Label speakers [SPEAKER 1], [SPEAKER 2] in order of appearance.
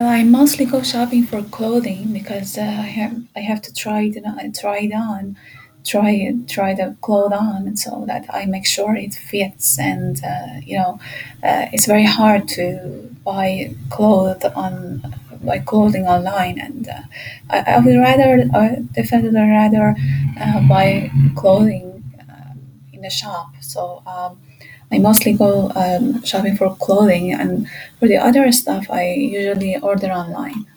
[SPEAKER 1] I mostly go shopping for clothing because I have to try the clothes on, so that I make sure it fits. And it's very hard to buy clothing online. And I would rather, definitely rather buy clothing in the shop. So I mostly go shopping for clothing, and for the other stuff, I usually order online.